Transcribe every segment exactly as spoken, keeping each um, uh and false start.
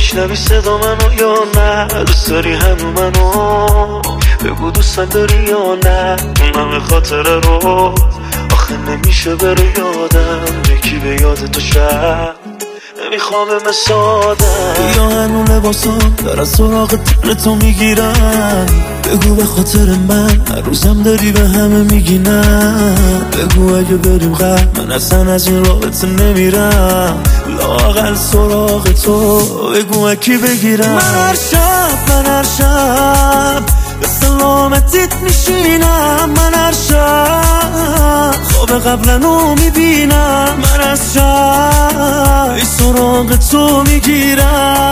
میشنوی صدا منو یا نه؟ دوست داری هنو منو؟ بگو دوستم داری یا نه؟ اون همه خاطره رو آخه نمیشه بره یادم، یکی به یاد تو شب نمیخوام به مسادم. یا هنو لباسام دارن سراغ تن تو میگیرن، بگو به خاطر من هر روزم داری به همه میگی نه. بگو اگه بریم قبل من اصلا از این رابطه نمیرم، لااقل سراغ تو بگو اکی بگیرم. من هر شب من هر شب به سلامتیت میشینم، من هر شب خواب قبلنو میبینم، من از شب ای سراغ تو میگیرم.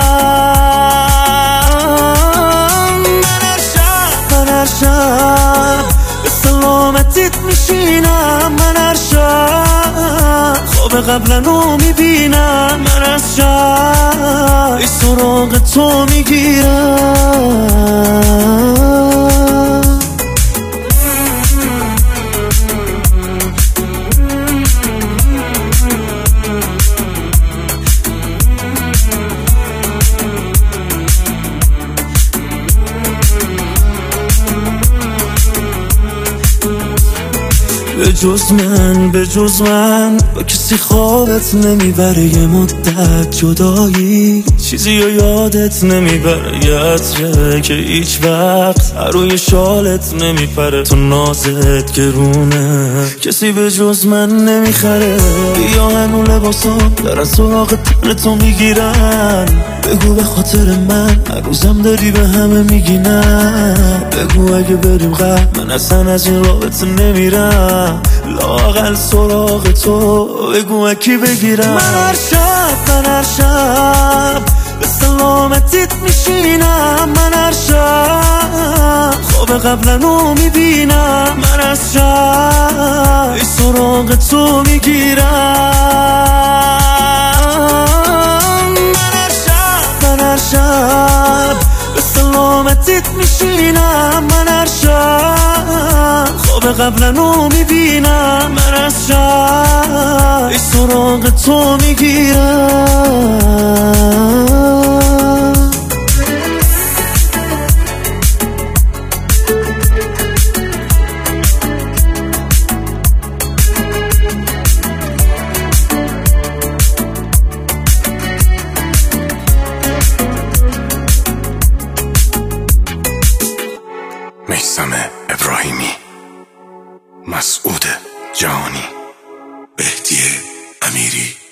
من هر شب من هر شب به سلامتیت میشینم، من هر شب خواب قبلنو میبینم، من از شب ای سراغ تو میگیرم. به جز من به جز من با کسی خوابت نمیبره، یه مدت جدایی چیزی رو یادت نمیبره، یه عطره که هیچ وقت روی شالت نمیپره، تو نازت گرونه کسی به جز من نمیخره. یا هنو لباسام دارن سراغ تن تو میگیرن، بگو به خاطر من هر روزم داری به همه میگی نه. بگو اگه بریم قبل من اصلا از این رابطه نمیرم، لااقل سراغ تو بگو اکی بگیرم. من هر شب من هر شب به سلامتیت میشینم، من هر شب خواب قبلنو میبینم، من از شب ای سراغ تو میگیرم. من هر شب به سلامتیت میشینم، من هر شب خواب قبلنو میبینم، من از شب ای سراغ تو میگیرم. میثم ابراهیمی، مسعود جهانی، بهدی امیری.